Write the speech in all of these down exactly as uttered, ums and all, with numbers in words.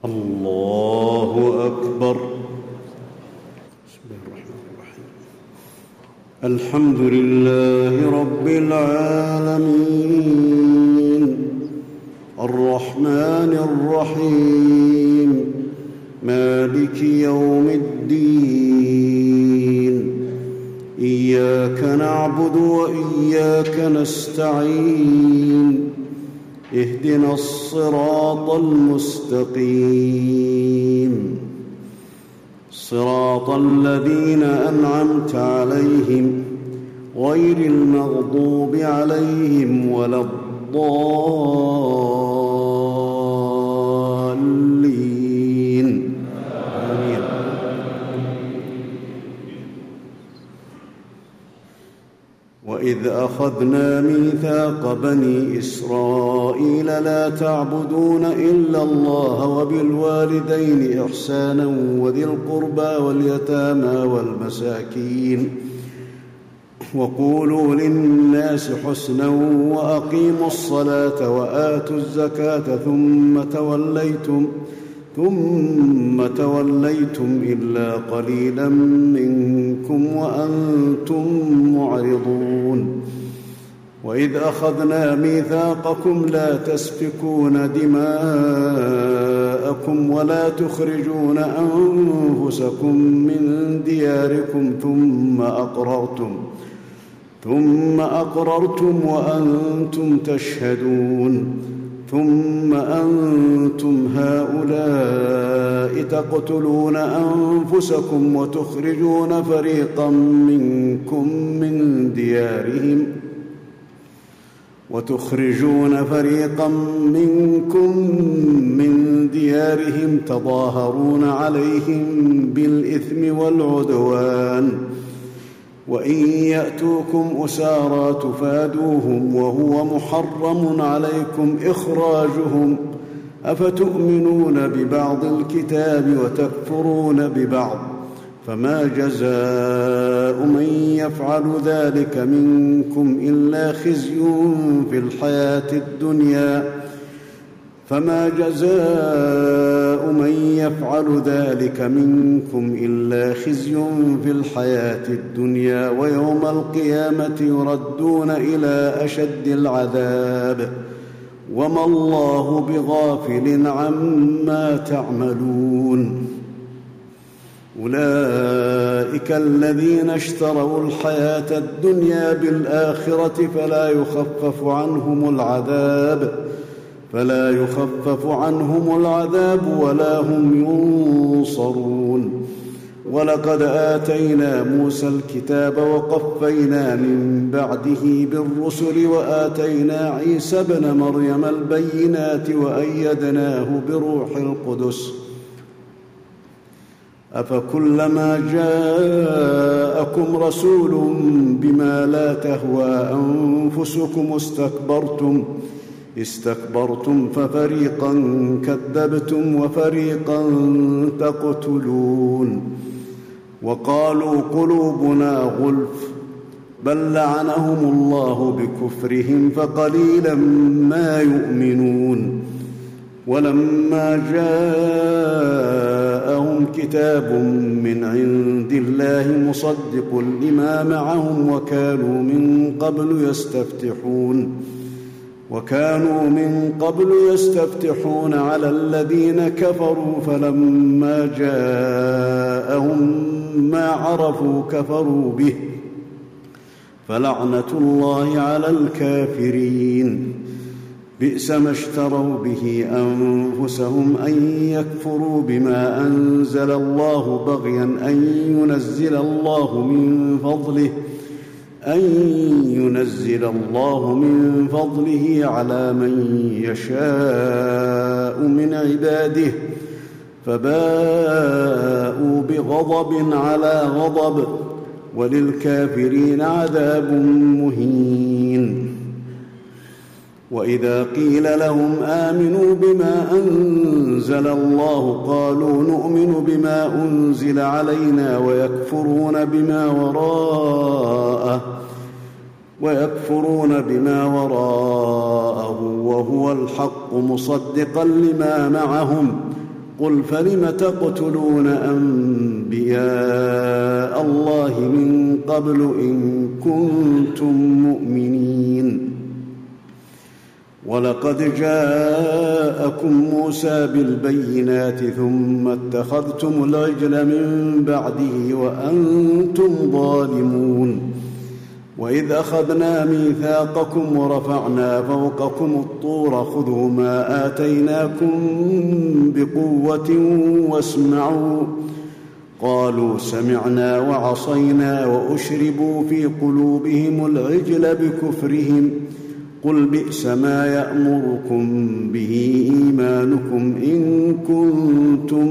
الله أكبر. بسم الله الرحمن الرحيم. الحمد لله رب العالمين الرحمن الرحيم مالك يوم الدين إياك نعبد وإياك نستعين اهدنا الصراط المستقيم صراط الذين أنعمت عليهم غير المغضوب عليهم ولا الضالين آمين. وإذ أخذنا ميثاق بني إسرائيل لا تعبدون إلا الله وبالوالدين إحسانا وذي القربى واليتامى والمساكين وقولوا للناس حسنا وأقيموا الصلاة وآتوا الزكاة ثم توليتم ثم توليتم إلا قليلا منكم وأنتم معرضون. وإذ أخذنا ميثاقكم لا تسفكون دماءكم ولا تخرجون أنفسكم من دياركم ثم أقررتم ثم أقررتم وأنتم تشهدون ثم أنتم هؤلاء تقتلون أنفسكم وتخرجون فريقا منكم من ديارهم وتخرجون فريقا منكم من ديارهم تظاهرون عليهم بالإثم والعدوان وإن يأتوكم أسارى تفادوهم وهو محرم عليكم إخراجهم أفتؤمنون ببعض الكتاب وتكفرون ببعض فما جزاء من يفعل ذلك منكم إلا خزي في الحياة الدنيا فما جزاء من يفعل ذلك منكم إلا خزي في الحياة الدنيا ويوم القيامة يردون إلى أشد العذاب وما الله بغافل عما تعملون. أولئك الذين اشتروا الحياة الدنيا بالآخرة فلا يخفف عنهم العذاب فلا يخفف عنهم العذاب ولا هم ينصرون. ولقد آتينا موسى الكتاب وقفينا من بعده بالرسل وآتينا عيسى ابن مريم البينات وأيدناه بروح القدس أفكلما جاءكم رسول بما لا تهوى أنفسكم استكبرتم استكبرتم ففريقا كذبتم وفريقا تقتلون. وقالوا قلوبنا غلف بل لعنهم الله بكفرهم فقليلا ما يؤمنون. ولما جاءهم كتاب من عند الله مصدق لما معهم وكانوا من قبل يستفتحون وكانوا من قبل يستفتحون على الذين كفروا فلما جاءهم ما عرفوا كفروا به فلعنة الله على الكافرين. بئس ما اشتروا به أنفسهم أن يكفروا بما أنزل الله بغيا أن ينزل الله من فضله أن ينزل الله من فضله على من يشاء من عباده فباءوا بغضب على غضب وللكافرين عذاب مهين. وإذا قيل لهم آمنوا بما أنزل الله قالوا نؤمن بما أنزل علينا ويكفرون بما وراءه ويكفرون بما وراءه وهو الحق مصدقا لما معهم قل فلم تقتلون أنبياء الله من قبل إن كنتم مؤمنين ولقد جاءكم موسى بالبينات ثم اتخذتم العجل من بعده وأنتم ظالمون وإذ أخذنا ميثاقكم ورفعنا فوقكم الطور خذوا ما آتيناكم بقوة واسمعوا قالوا سمعنا وعصينا وأشربوا في قلوبهم العجل بكفرهم قل بئس ما يأمركم به إيمانكم إن كنتم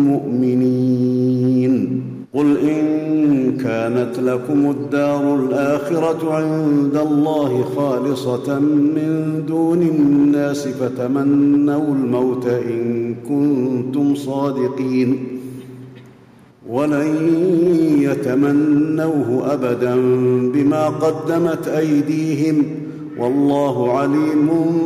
مؤمنين قل إن كانت لكم الدار الآخرة عند الله خالصة من دون الناس فتمنوا الموت إن كنتم صادقين ولن يتمنوه أبدا بما قدمت أيديهم والله عليم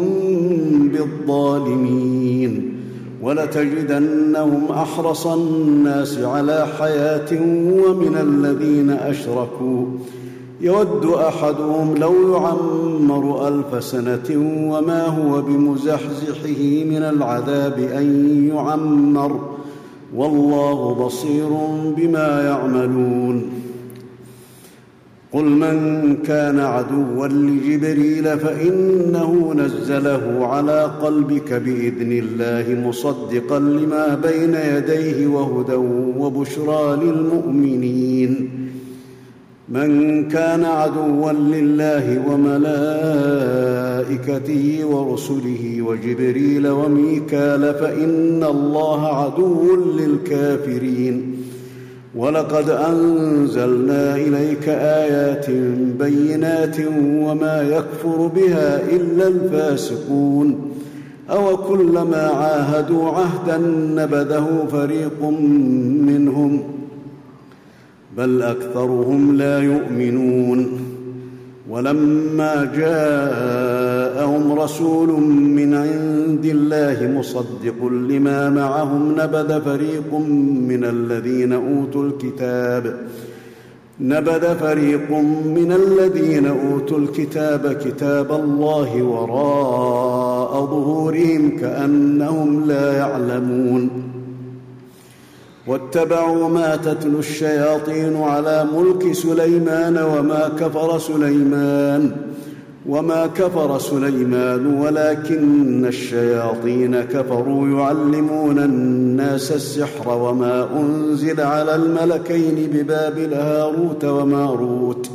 بالظالمين ولتجدنهم أحرص الناس على حياة ومن الذين أشركوا يود أحدهم لو يعمر ألف سنة وما هو بمزحزحه من العذاب أن يعمر والله بصير بما يعملون قل من كان عدوا لجبريل فإنه نزله على قلبك بإذن الله مصدقا لما بين يديه وهدى وبشرى للمؤمنين من كان عدوا لله وملائكته ورسله وجبريل وميكال فإن الله عدو للكافرين ولقد أنزلنا إليك آيات بينات وما يكفر بها إلا الفاسقون أوكلما عاهدوا عهدا نبذه فريق منهم بل أكثرهم لا يؤمنون ولما جاءهم رسول من عند الله مصدق لما معهم نبذ فريق من الذين أوتوا الكتاب نبذ فريق من الذين أوتوا الكتاب كتاب الله وراء ظهورهم كأنهم لا يعلمون واتبعوا ما تتلو الشياطين على ملك سليمان وما كفر سليمان وما كفر سليمان ولكن الشياطين كفروا يعلمون الناس السحر وما أنزل على الملكين ببابل هاروت وماروت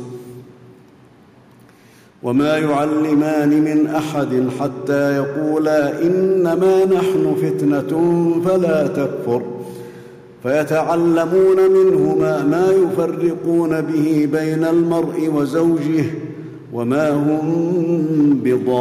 وما يعلمان من أحد حتى يقولا إنما نحن فتنة فلا تكفر فيتعلمون منهما ما يفرقون به بين المرء وزوجه وما هم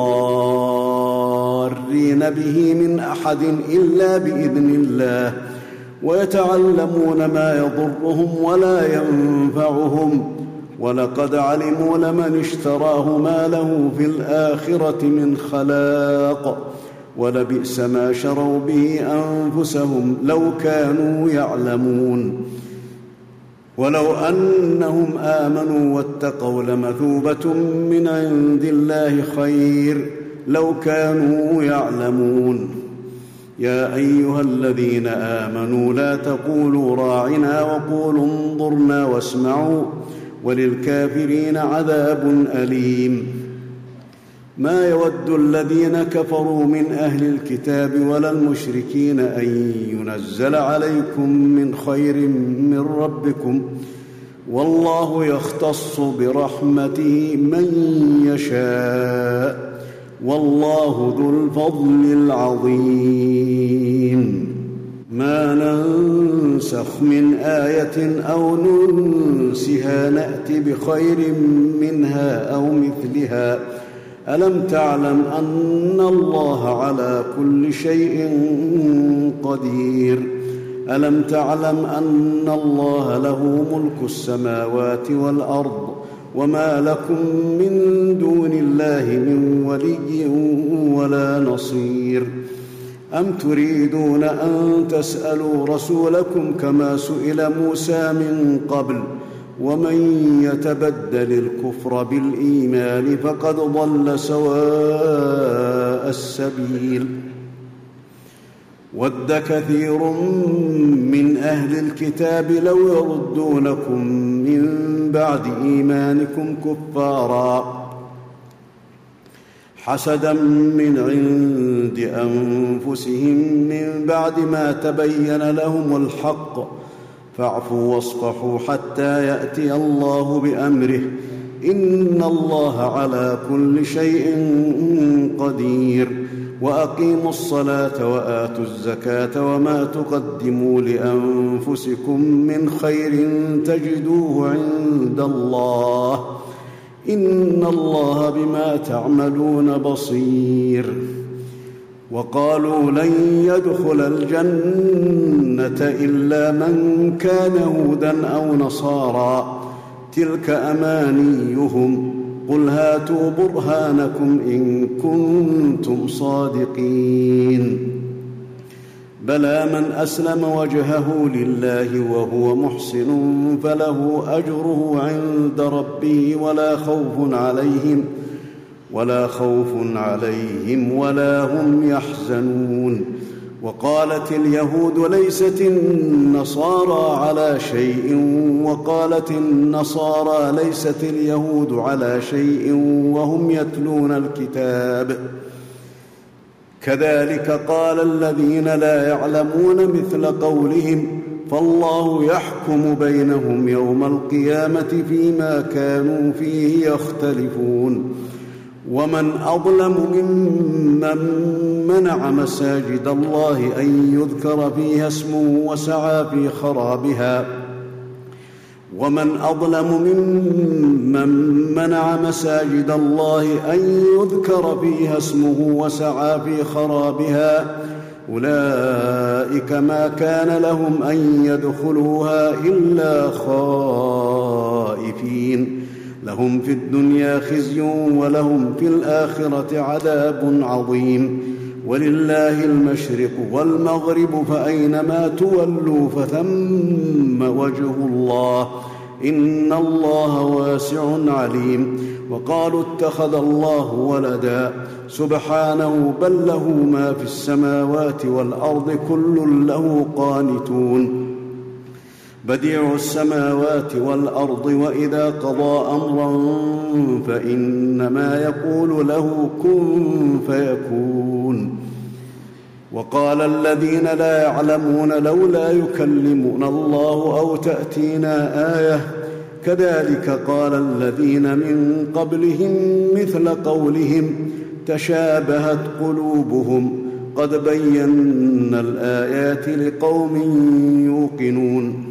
بضارين به من أحد إلا بإذن الله ويتعلمون ما يضرهم ولا ينفعهم ولقد علموا لمن اشتراه ما له في الآخرة من خلاق ولبئس ما شروا به أنفسهم لو كانوا يعلمون ولو أنهم آمنوا واتقوا لمثوبة من عند الله خير لو كانوا يعلمون يا أيها الذين آمنوا لا تقولوا راعنا وقولوا انظرنا واسمعوا وللكافرين عذاب أليم ما يود الذين كفروا من أهل الكتاب ولا المشركين أن ينزل عليكم من خير من ربكم والله يختص برحمته من يشاء والله ذو الفضل العظيم ما ننسخ من آية أو ننسها نأت بخير منها أو مثلها ألم تعلم أن الله على كل شيء قدير ألم تعلم أن الله له ملك السماوات والأرض وما لكم من دون الله من ولي ولا نصير أم تريدون أن تسألوا رسولكم كما سئل موسى من قبل ومن يتبدل الكفر بالإيمان فقد ضل سواء السبيل ود كثير من أهل الكتاب لو يردونكم من بعد إيمانكم كفارا حسدا من عند أنفسهم من بعد ما تبين لهم الحق فاعفوا واصفحوا حتى يأتي الله بأمره إن الله على كل شيء قدير وأقيموا الصلاة وآتوا الزكاة وما تقدموا لأنفسكم من خير تجدوه عند الله إن الله بما تعملون بصير وقالوا لن يدخل الجنة إلا من كان هودا أو نصارى تلك أمانيهم قل هاتوا برهانكم إن كنتم صادقين بلى من أسلم وجهه لله وهو محسن فله أجره عند ربه ولا خوف عليهم ولا خوف عليهم ولا هم يحزنون وقالت اليهود ليست النصارى على شيء وقالت النصارى ليست اليهود على شيء وهم يتلون الكتاب كذلك قال الذين لا يعلمون مثل قولهم فالله يحكم بينهم يوم القيامة فيما كانوا فيه يختلفون ومن أظلم ممن منع مساجد الله أن يذكر فيها اسمه وسعى في خرابها ومن أظلم ممن منع مساجد الله أن يذكر فيها اسمه وسعى في خرابها أولئك ما كان لهم أن يدخلوها إلا خائفين لهم في الدنيا خزي ولهم في الآخرة عذاب عظيم ولله المشرق والمغرب فأينما تولوا فثم وجه الله إن الله واسع عليم وقالوا اتخذ الله ولدا سبحانه بل له ما في السماوات والأرض كل له قانتون بديع السماوات والأرض وإذا قضى أمرا فإنما يقول له كن فيكون وقال الذين لا يعلمون لولا يكلمنا الله أو تأتينا آية كذلك قال الذين من قبلهم مثل قولهم تشابهت قلوبهم قد بينا الآيات لقوم يوقنون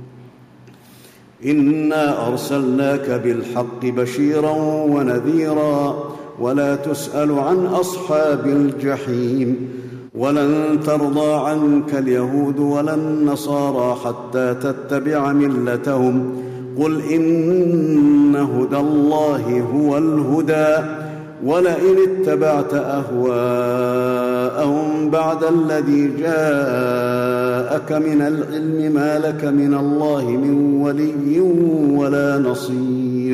إنا أرسلناك بالحق بشيرا ونذيرا ولا تسأل عن أصحاب الجحيم ولن ترضى عنك اليهود ولا النصارى حتى تتبع ملتهم قل إن هدى الله هو الهدى ولئن اتبعت أهواءهم بعد الذي جاءك من العلم ما لك من الله من ولي ولا نصير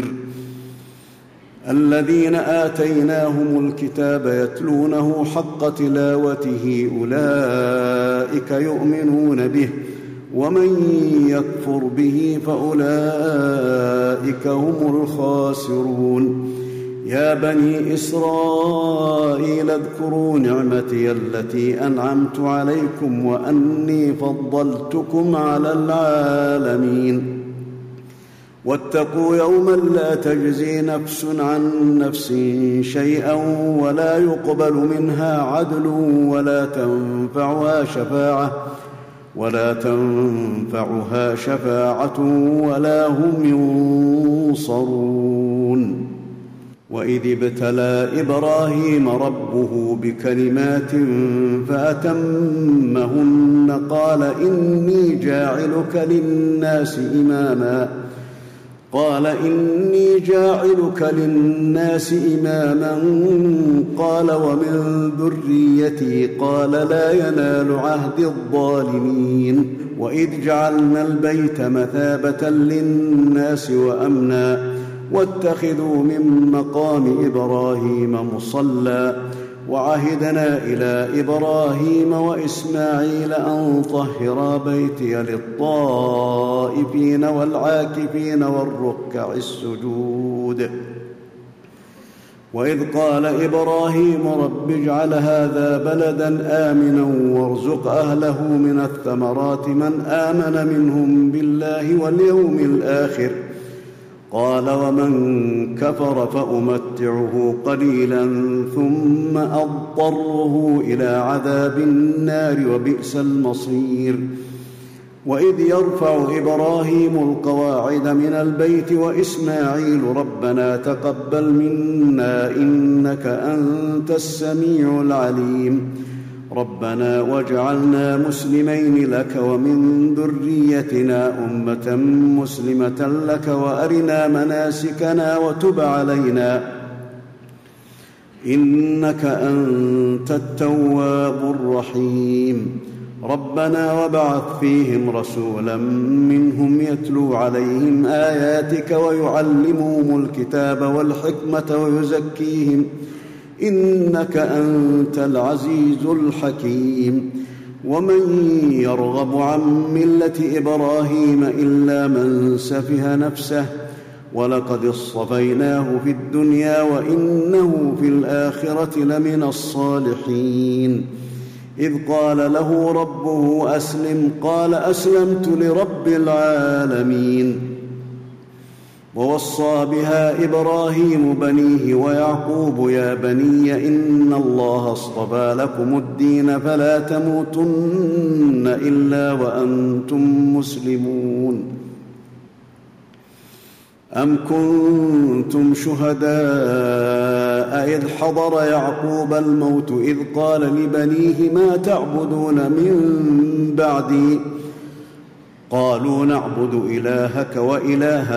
الذين آتيناهم الكتاب يتلونه حق تلاوته أولئك يؤمنون به ومن يكفر به فأولئك هم الخاسرون يا بني إسرائيل اذكروا نعمتي التي أنعمت عليكم وأني فضلتكم على العالمين واتقوا يوما لا تجزي نفس عن نفس شيئا ولا يقبل منها عدل ولا تنفعها شفاعة ولا تنفعها شفاعة ولا هم ينصرون وإذ ابتلى إبراهيم ربه بكلمات فأتمهن قال إني جاعلك للناس إماما قال إني جاعلك للناس إماما قال ومن ذريتي قال لا ينال عهد الظالمين وإذ جعلنا البيت مثابة للناس وأمنا واتخذوا من مقام إبراهيم مصلى وعهدنا إلى إبراهيم وإسماعيل أن طهرا بيتي للطائفين والعاكفين والركع السجود وإذ قال إبراهيم رب اجعل هذا بلدا آمنا وارزق أهله من الثمرات من آمن منهم بالله واليوم الآخر قال ومن كفر فأمتعه قليلا ثم أضطره إلى عذاب النار وبئس المصير وإذ يرفع إبراهيم القواعد من البيت وإسماعيل ربنا تقبل منا إنك أنت السميع العليم ربنا واجعلنا مسلمين لك ومن ذريتنا أمة مسلمة لك وأرنا مناسكنا وتب علينا إنك أنت التواب الرحيم ربنا وابعث فيهم رسولا منهم يتلو عليهم آياتك ويعلمهم الكتاب والحكمة ويزكيهم إنك أنت العزيز الحكيم ومن يرغب عن ملة إبراهيم إلا من سفه نفسه ولقد اصطفيناه في الدنيا وإنه في الآخرة لمن الصالحين إذ قال له ربه أسلم قال أسلمت لرب العالمين ووصى بها إبراهيم بنيه ويعقوب يا بني إن الله اصطفى لكم الدين فلا تموتن إلا وأنتم مسلمون أم كنتم شهداء إذ حضر يعقوب الموت إذ قال لبنيه ما تعبدون من بعدي قالوا نعبد إلهك وإله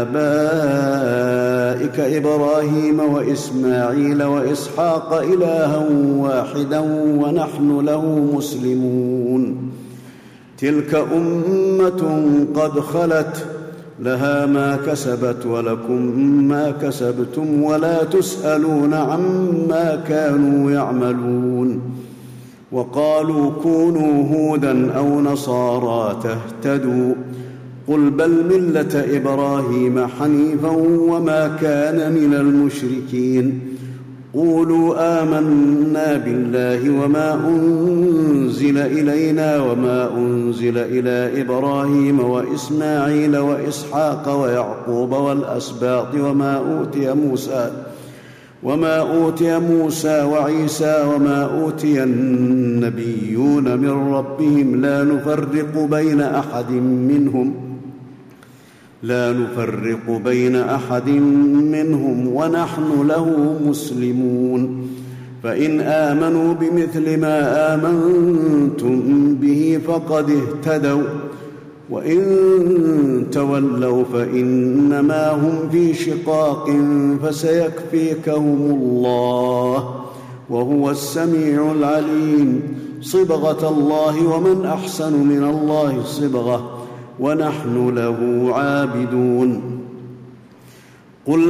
آبائك إبراهيم وإسماعيل وإسحاق إلها واحدا ونحن له مسلمون تلك أمة قد خلت لها ما كسبت ولكم ما كسبتم ولا تسألون عما كانوا يعملون وقالوا كونوا هودا أو نصارى تهتدوا قل بل ملة إبراهيم حنيفا وما كان من المشركين قولوا آمنا بالله وما أنزل إلينا وما أنزل إلى إبراهيم وإسماعيل وإسحاق ويعقوب والأسباط وما أوتي موسى وما أوتي موسى وعيسى وما أوتي النبيون من ربهم لا نفرق بين أحد منهم لا نفرق بين أحد منهم ونحن له مسلمون فإن آمنوا بمثل ما آمنتم به فقد اهتدوا وإن تولوا فإنما هم في شقاق فسيكفيكهم الله وهو السميع العليم صبغة الله ومن أحسن من الله صبغة ونحن له عابدون قل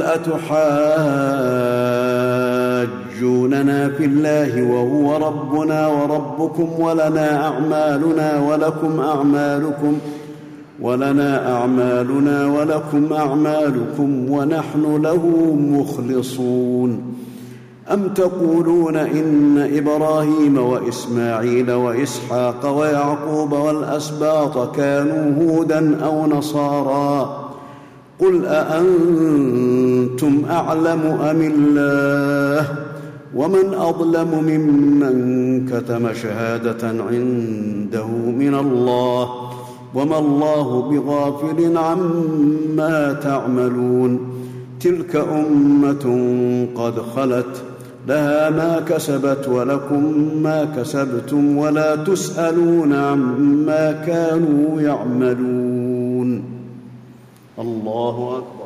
أتحاجوننا في الله وهو ربنا وربكم ولنا أعمالنا ولكم أعمالكم ولنا أعمالنا ولكم أعمالكم ونحن له مخلصون أم تقولون إن إبراهيم وإسماعيل وإسحاق ويعقوب والأسباط كانوا هودا أو نصارى قل أأنتم أعلم أم الله ومن أظلم ممن كتم شهادة عنده من الله وما الله بغافل عما تعملون تلك أمة قد خلت لها ما كسبت ولكم ما كسبتم ولا تسألون عما كانوا يعملون الله أكبر.